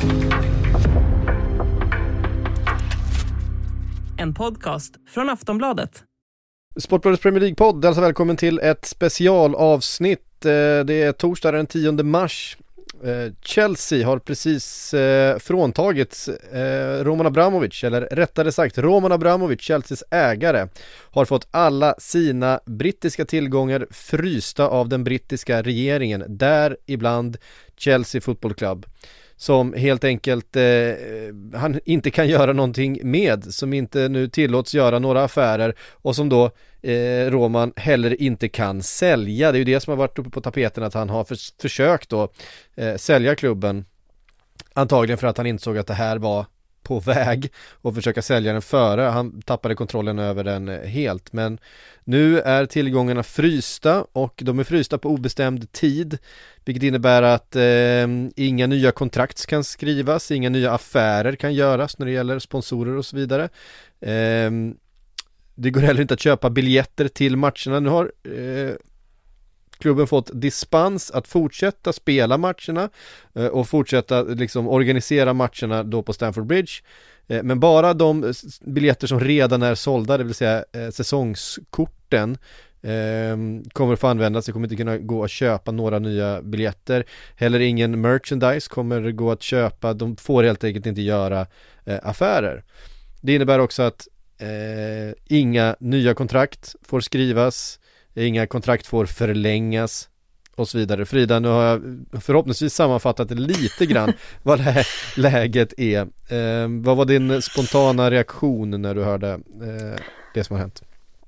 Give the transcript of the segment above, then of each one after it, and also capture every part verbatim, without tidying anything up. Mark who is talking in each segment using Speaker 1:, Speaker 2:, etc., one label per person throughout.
Speaker 1: En podcast från Aftonbladet.
Speaker 2: Sportbladets Premier League-podd, alltså välkommen till ett specialavsnitt. Det är torsdag den tionde mars. Chelsea har precis fråntagits Roman Abramovich, eller rättare sagt Roman Abramovich, Chelseas ägare, har fått alla sina brittiska tillgångar frysta av den brittiska regeringen, däribland Chelsea Football Club, som helt enkelt eh, han inte kan göra någonting med, som inte nu tillåts göra några affärer och som då eh, Roman heller inte kan sälja. Det är ju det som har varit uppe på tapeten, att han har för- försökt då eh, sälja klubben, antagligen för att han insåg att det här var på väg och försöka sälja den före. Han tappade kontrollen över den helt, men nu är tillgångarna frysta och de är frysta på obestämd tid, vilket innebär att eh, inga nya kontrakt kan skrivas, inga nya affärer kan göras när det gäller sponsorer och så vidare. Eh, det går heller inte att köpa biljetter till matcherna. Nu har eh, klubben fått dispens att fortsätta spela matcherna eh, och fortsätta liksom organisera matcherna då på Stamford Bridge. Eh, men bara de biljetter som redan är sålda, det vill säga eh, säsongskorten, eh, kommer få användas. Det kommer inte kunna gå att köpa några nya biljetter. Heller ingen merchandise kommer gå att köpa. De får helt enkelt inte göra eh, affärer. Det innebär också att eh, inga nya kontrakt får skrivas. Inga kontrakt får förlängas och så vidare. Frida, nu har jag förhoppningsvis sammanfattat lite grann vad det här läget är. Eh, vad var din spontana reaktion när du hörde eh, det som har hänt?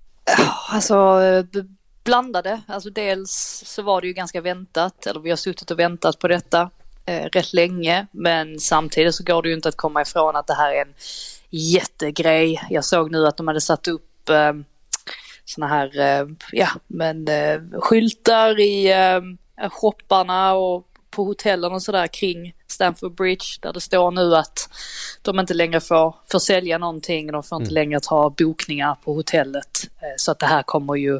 Speaker 3: Alltså blandade. Alltså dels så var det ju ganska väntat, eller vi har suttit och väntat på detta eh, rätt länge, men samtidigt så går det ju inte att komma ifrån att det här är en jättegrej. Jag såg nu att de hade satt upp eh, såna här, eh, ja men eh, skyltar i eh, shopparna och på hotellen och sådär kring Stamford Bridge, där det står nu att de inte längre får, får sälja någonting, de får inte mm. längre ta bokningar på hotellet, eh, så att det här kommer ju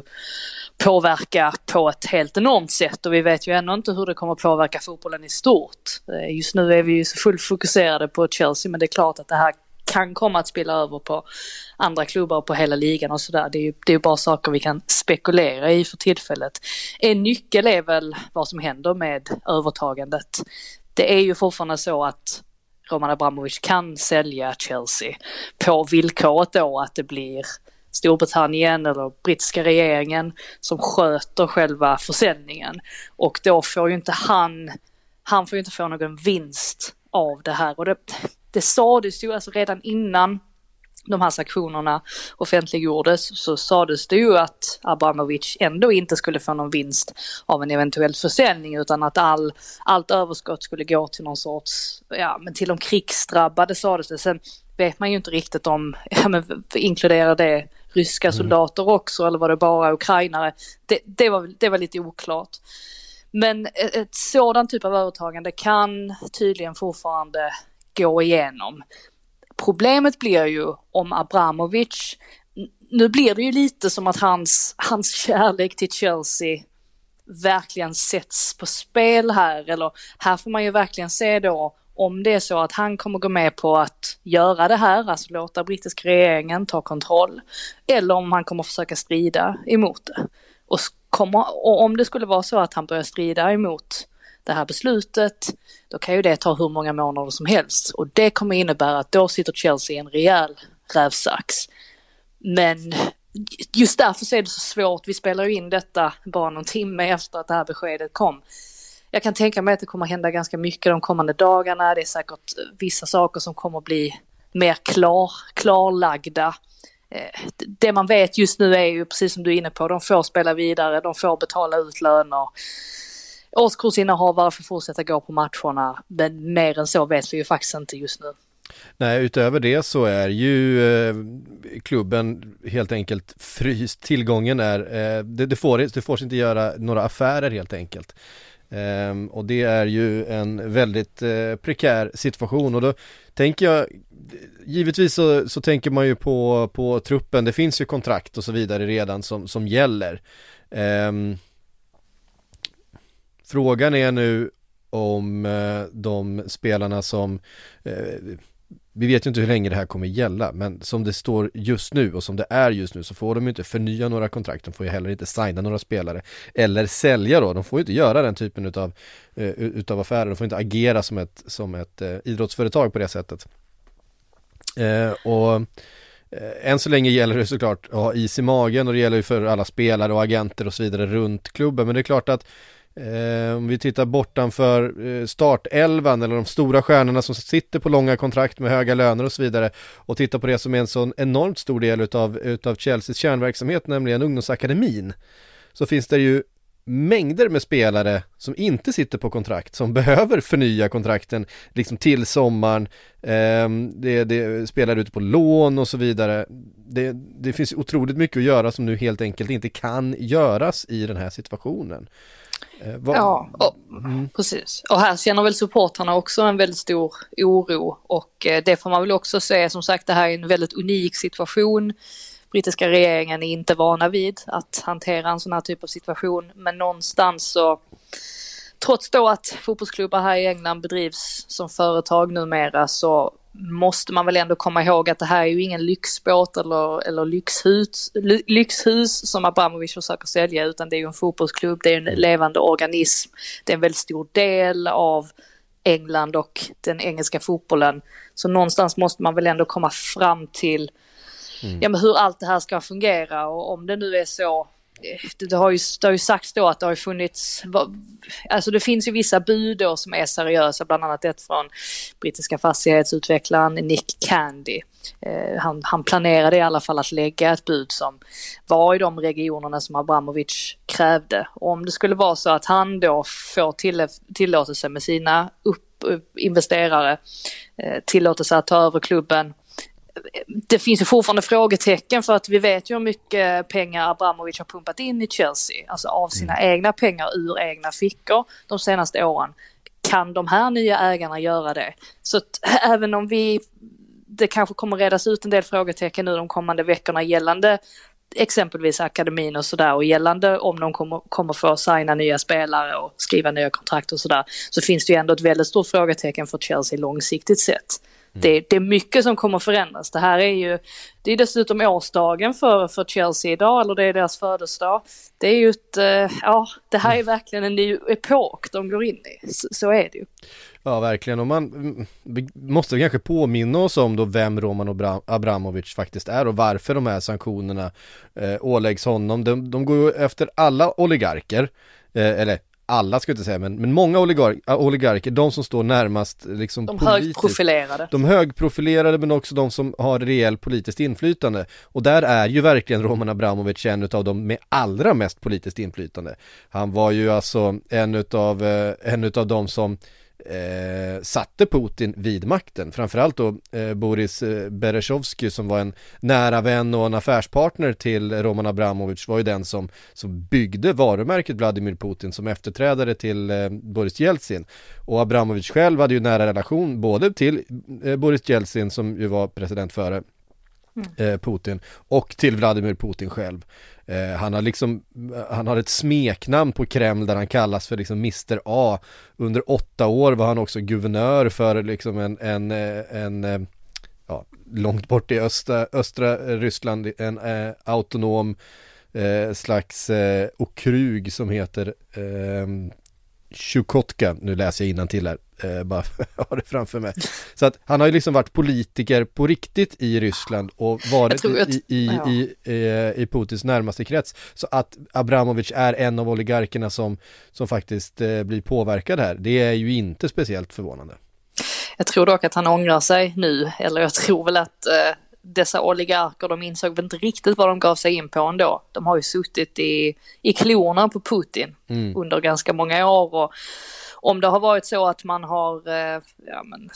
Speaker 3: påverka på ett helt enormt sätt, och vi vet ju ännu inte hur det kommer påverka fotbollen i stort. Eh, just nu är vi ju så fullt fokuserade på Chelsea, men det är klart att det här kan komma att spela över på andra klubbar och på hela ligan och sådär. Det är ju det är bara saker vi kan spekulera i för tillfället. En nyckel är väl vad som händer med övertagandet. Det är ju fortfarande så att Roman Abramovich kan sälja Chelsea på villkoret då att det blir Storbritannien eller brittiska regeringen som sköter själva försäljningen, och då får ju inte han han får ju inte få någon vinst av det här, och det Det sades ju alltså redan innan de här sanktionerna offentliggjordes, så sades det ju att Abramovich ändå inte skulle få någon vinst av en eventuell försäljning, utan att all, allt överskott skulle gå till någon sorts, ja men till de krigsdrabbade sades det. Sen vet man ju inte riktigt om, ja men inkluderar det ryska soldater mm. också, eller var det bara ukrainare? Det, det, var, det var lite oklart. Men ett, ett sådant typ av övertagande kan tydligen fortfarande gå igenom. Problemet blir ju om Abramovich, nu blir det ju lite som att hans, hans kärlek till Chelsea verkligen sätts på spel här, eller här får man ju verkligen se då om det är så att han kommer gå med på att göra det här, alltså låta brittiska regeringen ta kontroll, eller om han kommer försöka strida emot det. Och, kommer, och om det skulle vara så att han börjar strida emot det här beslutet, då kan ju det ta hur många månader som helst, och det kommer innebära att då sitter Chelsea i en rejäl rävsax. Men just därför så är det så svårt. Vi spelar ju in detta bara någon timme efter att det här beskedet kom. Jag kan tänka mig att det kommer hända ganska mycket de kommande dagarna. Det är säkert vissa saker som kommer bli mer klar, klarlagda. Det man vet just nu är ju, precis som du är inne på, de får spela vidare, de får betala ut löner. Årskursinnehavare får fortsätta gå på matcherna, men mer än så vet vi ju faktiskt inte just nu.
Speaker 2: Nej, utöver det så är ju eh, klubben helt enkelt fryst. Tillgången är, eh, det, det, får, det får inte göra några affärer helt enkelt. Eh, och det är ju en väldigt eh, prekär situation, och då tänker jag, givetvis så, så tänker man ju på, på truppen. Det finns ju kontrakt och så vidare redan som, som gäller. Eh, Frågan är nu om eh, de spelarna som eh, vi vet ju inte hur länge det här kommer gälla, men som det står just nu och som det är just nu så får de ju inte förnya några kontrakt, de får ju heller inte signa några spelare eller sälja då, de får ju inte göra den typen utav, uh, utav affärer, de får inte agera som ett, som ett uh, idrottsföretag på det sättet. Uh, och uh, än så länge gäller det såklart att ha is i magen, och det gäller ju för alla spelare och agenter och så vidare runt klubben, men det är klart att Eh, om vi tittar bortanför eh, startelvan eller de stora stjärnorna som sitter på långa kontrakt med höga löner och så vidare, och tittar på det som är en sån enormt stor del utav, utav Chelseas kärnverksamhet, nämligen ungdomsakademin, så finns det ju mängder med spelare som inte sitter på kontrakt, som behöver förnya kontrakten liksom till sommaren. eh, det, det spelar ute på lån och så vidare. Det, det finns otroligt mycket att göra som nu helt enkelt inte kan göras i den här situationen. Eh, vad...
Speaker 3: Ja, och, mm. precis. Och här känner väl supportarna också en väldigt stor oro, och eh, det får man väl också se, som sagt, det här är en väldigt unik situation. Brittiska regeringen är inte vana vid att hantera en sån här typ av situation, men någonstans så, trots då att fotbollsklubbar här i England bedrivs som företag numera, så måste man väl ändå komma ihåg att det här är ju ingen lyxbåt eller, eller lyxhus, ly, lyxhus som Abramovich försöker sälja, utan det är ju en fotbollsklubb, det är en levande organism, det är en väldigt stor del av England och den engelska fotbollen, så någonstans måste man väl ändå komma fram till mm. ja, men hur allt det här ska fungera, och om det nu är så. Det, det, har ju, det har ju sagts då att det har funnits, alltså det finns ju vissa bud då som är seriösa, bland annat ett från brittiska fastighetsutvecklaren Nick Candy. Eh, han, han planerade i alla fall att lägga ett bud som var i de regionerna som Abramovich krävde. Och om det skulle vara så att han då får till, tillåtelse med sina upp, upp, investerare, eh, tillåtelse att ta över klubben. Det finns ju fortfarande frågetecken, för att vi vet ju hur mycket pengar Abramovich har pumpat in i Chelsea, alltså av sina mm. egna pengar ur egna fickor de senaste åren. Kan de här nya ägarna göra det? Så att, även om vi det kanske kommer redas ut en del frågetecken nu de kommande veckorna gällande exempelvis akademin och sådär, och gällande om de kommer, kommer få signa nya spelare och skriva nya kontrakt och sådär, så finns det ju ändå ett väldigt stort frågetecken för Chelsea långsiktigt sett. Mm. Det, det är mycket som kommer förändras. Det här är ju, det är dessutom årsdagen för, för Chelsea idag, eller det är deras födelsedag. Det är ju ett, ja, det här är verkligen en ny epok de går in i. Så, så är det ju.
Speaker 2: Ja, verkligen. Och man måste kanske påminna oss om då vem Roman Abramovich faktiskt är och varför de här sanktionerna eh, åläggs honom. De, de går ju efter alla oligarker, eh, eller alla ska jag inte säga, men, men många oligar, oligarker, de som står närmast liksom
Speaker 3: de
Speaker 2: politiskt.
Speaker 3: högprofilerade.
Speaker 2: De högprofilerade, men också de som har rejäl politiskt inflytande. Och där är ju verkligen Roman Abramovich en av de med allra mest politiskt inflytande. Han var ju alltså en utav, en utav de som Eh, satte Putin vid makten, framförallt då eh, Boris eh, Berezovsky, som var en nära vän och en affärspartner till Roman Abramovich, var ju den som, som byggde varumärket Vladimir Putin som efterträdare till eh, Boris Jeltsin. Och Abramovich själv hade ju nära relation både till eh, Boris Jeltsin, som ju var president före eh, Putin, och till Vladimir Putin själv. Eh, han har liksom, han har ett smeknamn på Kreml där han kallas för liksom mister A. Under åtta år var han också guvernör för liksom en, en, en, en ja, långt bort i östra, östra Ryssland, en eh, autonom eh, slags eh, okrug som heter eh, Chukotka. Nu läser jag innantill här, eh, bara har det framför mig. Så att han har ju liksom varit politiker på riktigt i Ryssland och varit att, i, i, ja. i, i, i Putins närmaste krets. Så att Abramovich är en av oligarkerna som, som faktiskt eh, blir påverkad här, det är ju inte speciellt förvånande.
Speaker 3: Jag tror dock att han ångrar sig nu, eller jag tror väl att eh, dessa oligarker, de insåg väl inte riktigt vad de gav sig in på ändå. De har ju suttit i, i klorna på Putin mm. under ganska många år, och om det har varit så att man har eh, ja, men,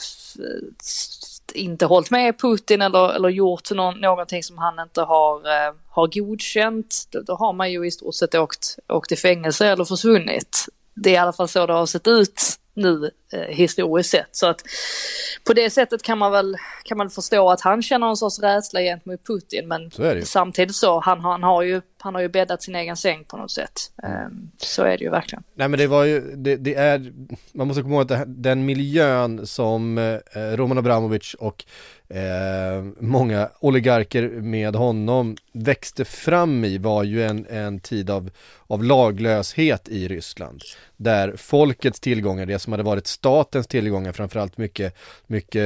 Speaker 3: inte hållit med Putin eller, eller gjort någon, någonting som han inte har, eh, har godkänt, då, då har man ju i stort sett åkt, åkt i fängelse eller försvunnit. Det är i alla fall så det har sett ut nu eh, historiskt sett. Så att på det sättet kan man väl kan man förstå att han känner en sorts rädsla gentemot Putin, men samtidigt så han, han har ju han har ju bäddat sin egen säng på något sätt. Um, så är det ju verkligen.
Speaker 2: Nej, men det var ju, det, det är, man måste komma ihåg att det, den miljön som eh, Roman Abramovich och eh, många oligarker med honom växte fram i var ju en, en tid av, av laglöshet i Ryssland. Där folkets tillgångar, det som hade varit statens tillgångar, framförallt mycket, mycket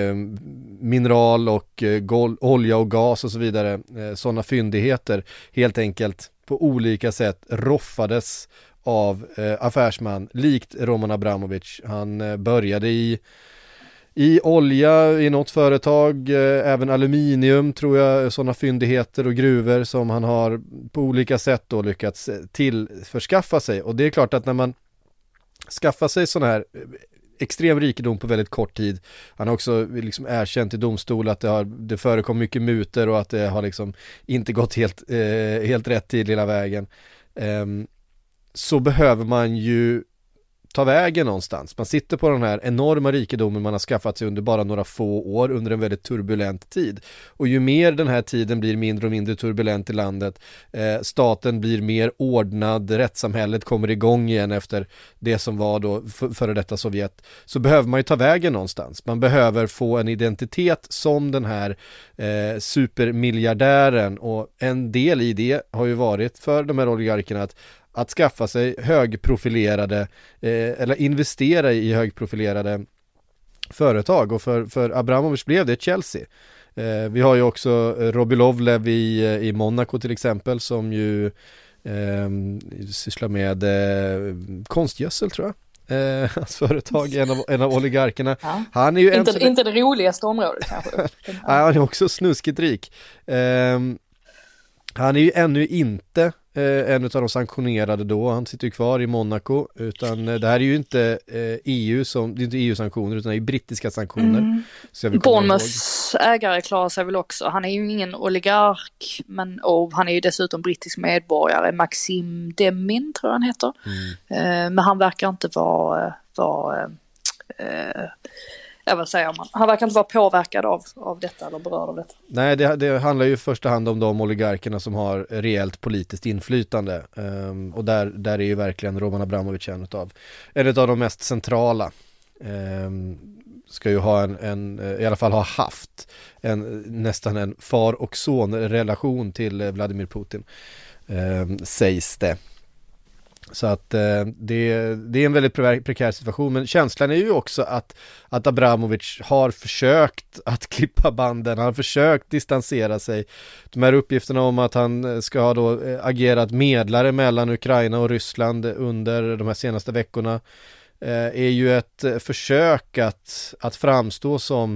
Speaker 2: mineral och gol, olja och gas och så vidare, eh, sådana fyndigheter helt enkelt på olika sätt roffades av eh, affärsman likt Roman Abramovich. Han eh, började i i olja i något företag, eh, även aluminium tror jag, sådana fyndigheter och gruvor som han har på olika sätt då lyckats tillförskaffa sig. Och det är klart att när man skaffar sig sån här extrem rikedom på väldigt kort tid, han har också liksom erkänt i domstol att det, har, det förekom mycket muter och att det har liksom inte gått helt, eh, helt rätt till hela vägen, eh, så behöver man ju ta vägen någonstans. Man sitter på den här enorma rikedomen man har skaffat sig under bara några få år under en väldigt turbulent tid. Och ju mer den här tiden blir mindre och mindre turbulent i landet, eh, staten blir mer ordnad, rättssamhället kommer igång igen efter det som var då f- före detta Sovjet, så behöver man ju ta vägen någonstans. Man behöver få en identitet som den här eh, supermiljardären, och en del i det har ju varit för de här oligarkerna att att skaffa sig högprofilerade eh, eller investera i högprofilerade företag, och för, för Abramovich blev det Chelsea. Eh, vi har ju också Robilovlev i, i Monaco till exempel, som ju eh, sysslar med eh, konstgödsel tror jag. Eh, hans företag, en av, en av oligarkerna.
Speaker 3: Ja.
Speaker 2: Han är ju
Speaker 3: inte,
Speaker 2: en,
Speaker 3: inte det roligaste området kanske.
Speaker 2: Ja, han är också snuskigt rik. Eh, han är ju ännu inte Eh, en av de sanktionerade då, han sitter ju kvar i Monaco, utan eh, det här är ju inte eh, E U som, det är inte E U-sanktioner utan det är brittiska sanktioner. Mm.
Speaker 3: Bournemouths ägare klarar sig väl också, han är ju ingen oligark, men och han är ju dessutom brittisk medborgare, Maxim Demin tror jag han heter, mm. eh, men han verkar inte vara, vara eh, jag vill säga, man. Han verkar inte vara påverkad av, av detta eller berörd av detta.
Speaker 2: Nej, det, det handlar ju i första hand om de oligarkerna som har reellt politiskt inflytande. Um, och där, där är ju verkligen Roman Abramovich en av, en av de mest centrala. Um, ska ju ha en, en, i alla fall ha haft en, nästan en far och son relation till Vladimir Putin, um, sägs det. Så att eh, det, det är en väldigt prekär situation, men känslan är ju också att, att Abramovich har försökt att klippa banden, han har försökt distansera sig. De här uppgifterna om att han ska ha då agerat medlare mellan Ukraina och Ryssland under de här senaste veckorna eh, är ju ett försök att, att framstå som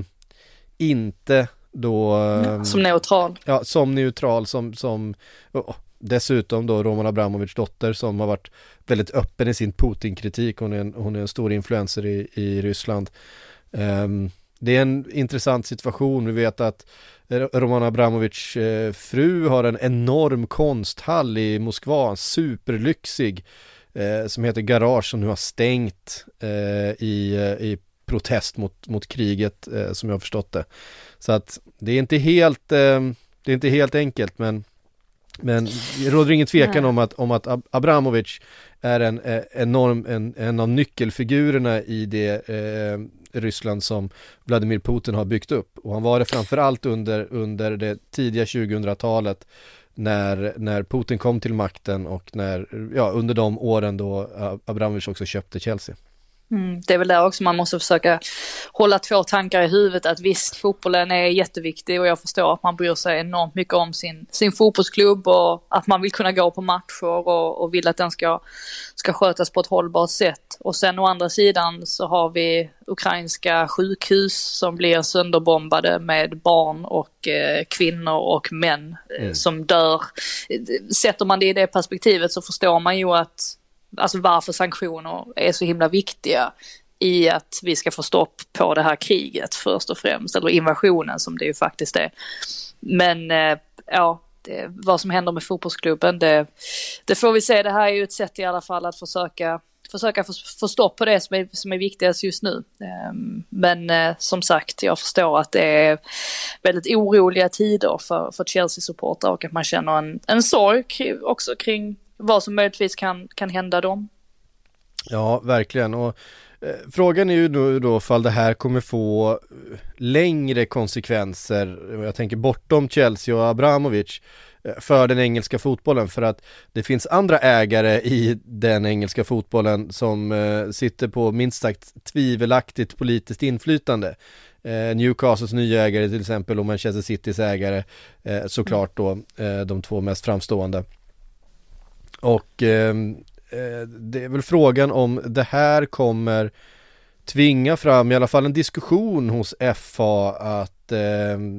Speaker 2: inte då...
Speaker 3: Ja, som neutral.
Speaker 2: Ja, som neutral, som... som oh, dessutom då Roman Abramovichs dotter som har varit väldigt öppen i sin Putin-kritik. Hon är en, hon är en stor influencer i, i Ryssland. Um, det är en intressant situation. Vi vet att Roman Abramovichs eh, fru har en enorm konsthall i Moskva, superlyxig, eh, som heter Garage, som nu har stängt eh, i, i protest mot, mot kriget, eh, som jag har förstått det. Så att det är inte helt, eh, det är inte helt enkelt, men Men det råder ingen tvekan om att, om att Abramovich är en eh, enorm, en, en av nyckelfigurerna i det eh, Ryssland som Vladimir Putin har byggt upp. Och han var det framförallt under, under det tidiga tjugohundratalet när, när Putin kom till makten, och när, ja, under de åren då Abramovich också köpte Chelsea.
Speaker 3: Mm, det är väl där också man måste försöka hålla två tankar i huvudet, att visst, fotbollen är jätteviktig och jag förstår att man bryr sig enormt mycket om sin, sin fotbollsklubb och att man vill kunna gå på matcher och, och vill att den ska, ska skötas på ett hållbart sätt. Och sen å andra sidan så har vi ukrainska sjukhus som blir sönderbombade med barn och eh, kvinnor och män eh, mm. som dör. Sätter man det i det perspektivet så förstår man ju att alltså varför sanktioner är så himla viktiga i att vi ska få stopp på det här kriget först och främst, eller invasionen som det ju faktiskt är. Men eh, ja, det, vad som händer med fotbollsklubben, det, det får vi se. Det här är ju ett sätt i alla fall att försöka försöka få, få stopp på det som är, som är viktigast just nu. Um, men uh, som sagt, jag förstår att det är väldigt oroliga tider för, för Chelsea-supportrar och att man känner en, en sorg också kring vad som möjligtvis kan, kan hända dem.
Speaker 2: Ja, verkligen. Och eh, frågan är ju då, då fall det här kommer få längre konsekvenser, jag tänker bortom Chelsea och Abramovich, för den engelska fotbollen, för att det finns andra ägare i den engelska fotbollen som eh, sitter på minst sagt tvivelaktigt politiskt inflytande. Eh, Newcastles nya ägare till exempel och Manchester Citys ägare, eh, såklart då eh, de två mest framstående. Och eh, det är väl frågan om det här kommer tvinga fram i alla fall en diskussion hos F A att eh,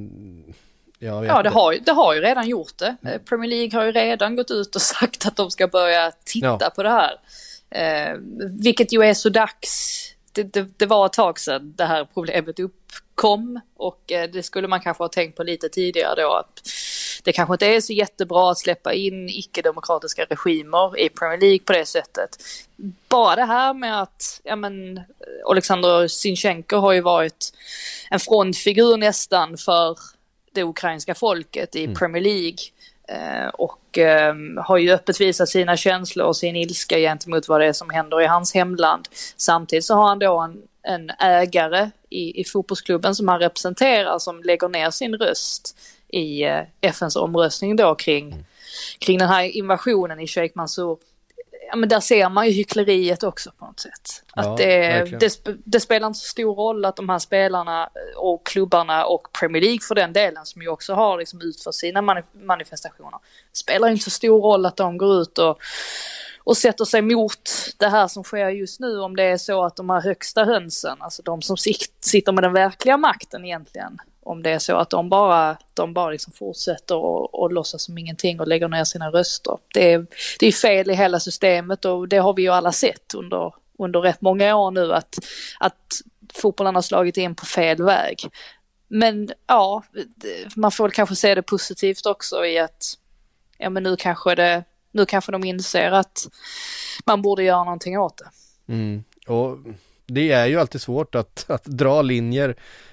Speaker 2: jag vet
Speaker 3: ja, det
Speaker 2: inte.
Speaker 3: har, det har ju redan gjort det. Premier League har ju redan gått ut och sagt att de ska börja titta ja. på det här. Eh, vilket ju är så dags. Det, det, det var ett tag sedan det här problemet uppkom och eh, det skulle man kanske ha tänkt på lite tidigare då, att det kanske inte är så jättebra att släppa in icke-demokratiska regimer i Premier League på det sättet. Bara det här med att ja men, Alexander Zinchenko har ju varit en frontfigur nästan för det ukrainska folket i mm. Premier League eh, och eh, har ju öppet visat sina känslor och sin ilska gentemot vad det är som händer i hans hemland. Samtidigt så har han då en, en ägare i, i fotbollsklubben som han representerar som lägger ner sin röst i eh, F N:s omröstning då kring, mm. kring den här invasionen i Sheikh Mansour. Ja, men där ser man ju hyckleriet också på något sätt. Att
Speaker 2: ja,
Speaker 3: det, det, det spelar inte så stor roll att de här spelarna och klubbarna och Premier League för den delen som ju också har liksom utfört sina manifestationer. Det spelar inte så stor roll att de går ut och, och sätter sig mot det här som sker just nu, om det är så att de här högsta hönsen, alltså de som sitter med den verkliga makten egentligen, om det är så att de bara, de bara liksom fortsätter och, och låtsas som ingenting och lägger ner sina röster. Det är, det är fel i hela systemet och det har vi ju alla sett under, under rätt många år nu att, att fotbollen har slagit in på fel väg. Men ja, man får väl kanske se det positivt också i att ja, men nu kanske det, nu kanske de inser att man borde göra någonting åt det.
Speaker 2: Mm. Och det är ju alltid svårt att, att dra linjer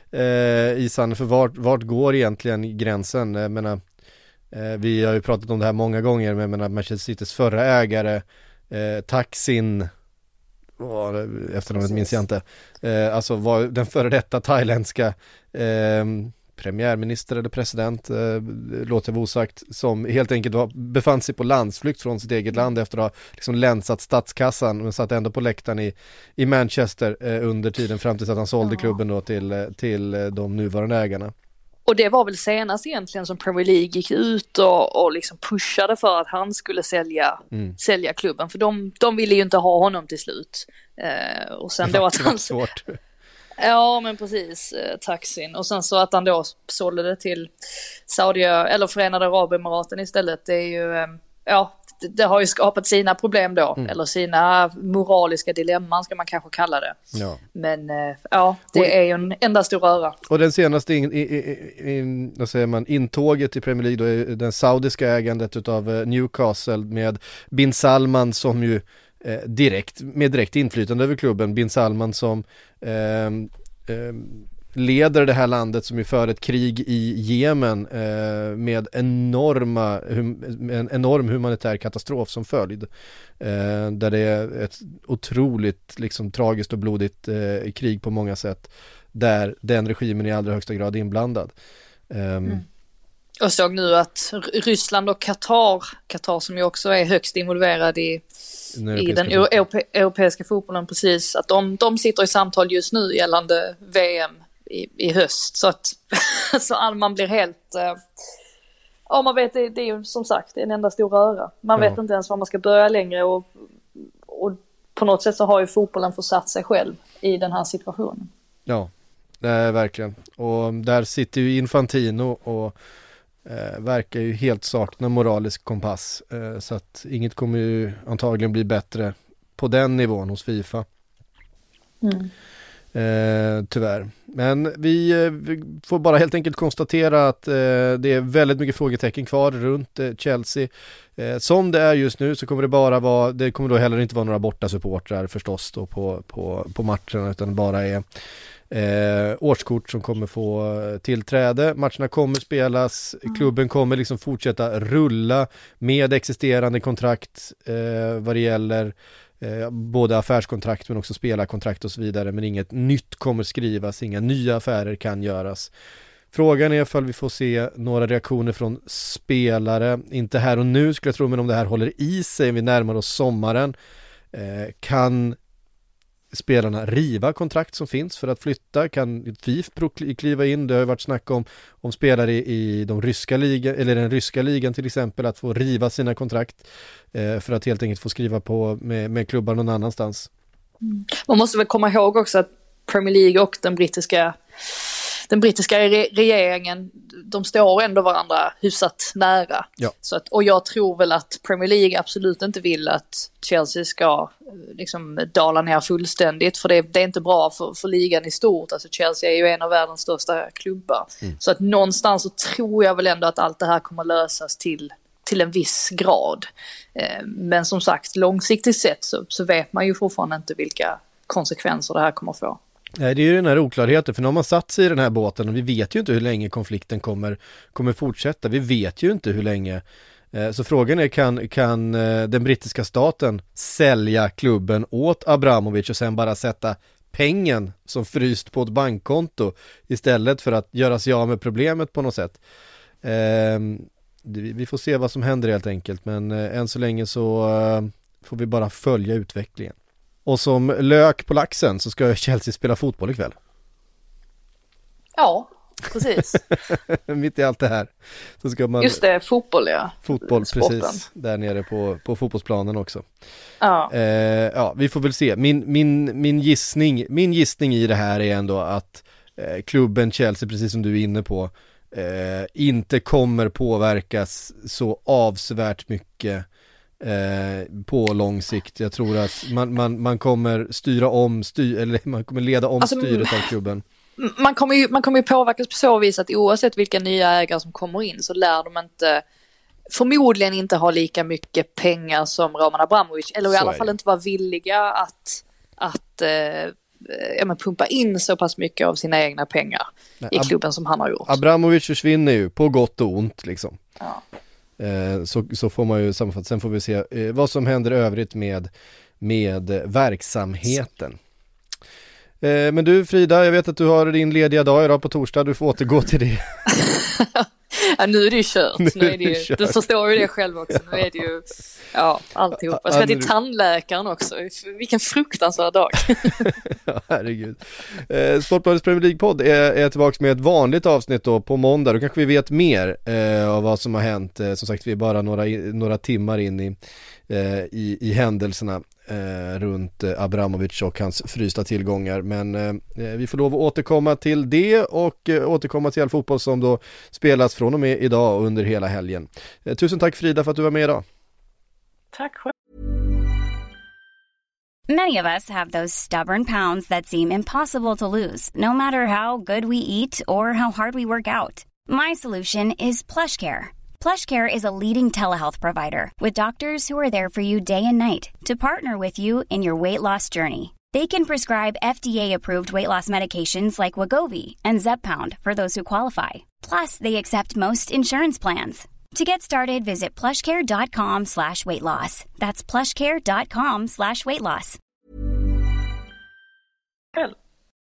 Speaker 2: i sann för vart, vart går egentligen gränsen. Jag menar, eh, vi har ju pratat om det här många gånger, men jag menar, Manchester Citys förra ägare eh, Thaksin oh, efternamnet minns jag inte eh, alltså var den före detta thailändska eh, premiärminister eller president, eh, låter jag osagt, som helt enkelt var, befann sig på landsflykt från sitt eget land efter att ha liksom länsat statskassan, men satt ändå på läktaren i, i Manchester eh, under tiden fram tills att han sålde ja. klubben då till, till de nuvarande ägarna.
Speaker 3: Och det var väl senast egentligen som Premier League gick ut och, och liksom pushade för att han skulle sälja, mm. sälja klubben, för de, de ville ju inte ha honom till slut. Eh, och sen då att han...
Speaker 2: svårt.
Speaker 3: Ja, men precis, eh, Thaksin. Och sen så att han då sålde det till Saudi eller Förenade Arabemiraten istället. Det är ju, eh, ja, det, det har ju skapat sina problem då. Mm. Eller sina moraliska dilemman ska man kanske kalla det. Ja. Men eh, ja, det och, är ju en enda stor röra. Och
Speaker 2: den senaste in, in, in, vad säger man, intåget i Premier League då är den saudiska ägandet utav Newcastle med Bin Salman som ju Eh, direkt, med direkt inflytande över klubben. Bin Salman som eh, eh, leder det här landet som ju för ett krig i Jemen eh, med enorma hum, en enorm humanitär katastrof som följd. Eh, där det är ett otroligt liksom tragiskt och blodigt eh, krig på många sätt, där den regimen i allra högsta grad är inblandad. Eh, mm.
Speaker 3: Jag såg nu att Ryssland och Qatar, Qatar som ju också är högst involverad i den i den europe, europeiska fotbollen, precis, att de, de sitter i samtal just nu gällande V M i, i höst, så att så man blir helt uh, ja, man vet, det, det är ju som sagt det är en enda stor röra, man ja. vet inte ens var man ska börja längre och, och på något sätt så har ju fotbollen försatt sig själv i den här situationen.
Speaker 2: Ja, det är verkligen, och där sitter ju Infantino och Eh, verkar ju helt sakna moralisk kompass, eh, så att inget kommer ju antagligen bli bättre på den nivån hos FIFA. Mm. Eh, tyvärr. Men vi, vi får bara helt enkelt konstatera att eh, det är väldigt mycket frågetecken kvar runt eh, Chelsea. Eh, som det är just nu så kommer det bara vara, det kommer då heller inte vara några borta supportrar förstås då på, på, på matcherna, utan bara är eh, årskort som kommer få tillträde. Matcherna kommer spelas, mm. klubben kommer liksom fortsätta rulla med existerande kontrakt eh, vad det gäller Eh, både affärskontrakt men också spelarkontrakt och så vidare, men inget nytt kommer skrivas, inga nya affärer kan göras. Frågan är ifall vi får se några reaktioner från spelare, inte här och nu skulle jag tro, men om det här håller i sig, vi närmar oss sommaren, eh, kan spelarna riva kontrakt som finns för att flytta? Kan F I F kliva in? Det har ju varit snack om, om spelare i, i de ryska ligan, eller den ryska ligan till exempel, att få riva sina kontrakt eh, för att helt enkelt få skriva på med, med klubbar någon annanstans.
Speaker 3: Mm. Man måste väl komma ihåg också att Premier League och den brittiska den brittiska re- regeringen, de står ändå varandra hyfsat nära.
Speaker 2: Ja.
Speaker 3: Så att, och jag tror väl att Premier League absolut inte vill att Chelsea ska liksom dala ner fullständigt, för det, det är inte bra för, för ligan i stort. Alltså Chelsea är ju en av världens största klubbar. Mm. Så att någonstans så tror jag väl ändå att allt det här kommer lösas till, till en viss grad. Eh, men som sagt, långsiktigt sett så, så vet man ju fortfarande inte vilka konsekvenser det här kommer att få.
Speaker 2: Nej, det är ju den här oklarheten, för när man satt sig i den här båten, och vi vet ju inte hur länge konflikten kommer, kommer fortsätta, vi vet ju inte hur länge, eh, så frågan är, kan, kan eh, den brittiska staten sälja klubben åt Abramovich och sen bara sätta pengen som fryst på ett bankkonto istället för att göra sig av med problemet på något sätt. Eh, vi får se vad som händer helt enkelt, men eh, än så länge så eh, får vi bara följa utvecklingen. Och som lök på laxen så ska Chelsea spela fotboll ikväll.
Speaker 3: Ja, precis.
Speaker 2: Mitt i allt det här så ska man...
Speaker 3: Just det, fotboll, ja.
Speaker 2: Fotboll,
Speaker 3: Sporten.
Speaker 2: precis. Där nere på, på fotbollsplanen också.
Speaker 3: Ja.
Speaker 2: Eh, ja, vi får väl se. Min, min, min, gissning, min gissning i det här är ändå att eh, klubben Chelsea, precis som du är inne på, eh, inte kommer påverkas så avsevärt mycket Eh, på lång sikt. Jag tror att man, man, man kommer styra om styr, eller man kommer leda om alltså, styret av klubben.
Speaker 3: Man kommer ju, man kommer ju påverkas på så vis att oavsett vilka nya ägare som kommer in så lär de inte förmodligen inte ha lika mycket pengar som Roman Abramovich, eller i så alla fall inte vara villiga att, att eh, ja, men pumpa in så pass mycket av sina egna pengar Nej, i klubben Ab- som han har gjort.
Speaker 2: Abramovich försvinner ju på gott och ont liksom.
Speaker 3: Ja.
Speaker 2: Eh, så, så får man ju sammanfatta. Sen får vi se eh, vad som händer övrigt med, med verksamheten. Eh, men du Frida, jag vet att du har din lediga dag idag på torsdag. Du får återgå till det.
Speaker 3: Ja, nu är det ju kört. Nu är det ju, du förstår ju det själv också. Nu är det ju ja, alltihop. Jag ska till tandläkaren också. Vilken fruktansvärd dag.
Speaker 2: Ja, herregud. Eh, Sportbladets Premier League-podd är, är tillbaka med ett vanligt avsnitt då på måndag. Då kanske vi vet mer eh, av vad som har hänt. Eh, som sagt, vi är bara några, några timmar in i, eh, i, i händelserna eh, runt eh, Abramovich och hans frysta tillgångar. Men eh, vi får lov att återkomma till det och eh, återkomma till all fotboll som då spelas från och med idag och under hela helgen. Eh, tusen tack Frida för att du var med idag.
Speaker 3: Tack själv.
Speaker 4: Many of us have those stubborn pounds that seem impossible to lose, no matter how good we eat or how hard we work out. My solution is PlushCare. PlushCare is a leading telehealth provider with doctors who are there for you day and night to partner with you in your weight loss journey. They can prescribe F D A-approved weight loss medications like Wegovy and Zepbound for those who qualify. Plus, they accept most insurance plans. To get started, visit plushcare.com slash weight loss. That's plushcare.com slash weight loss.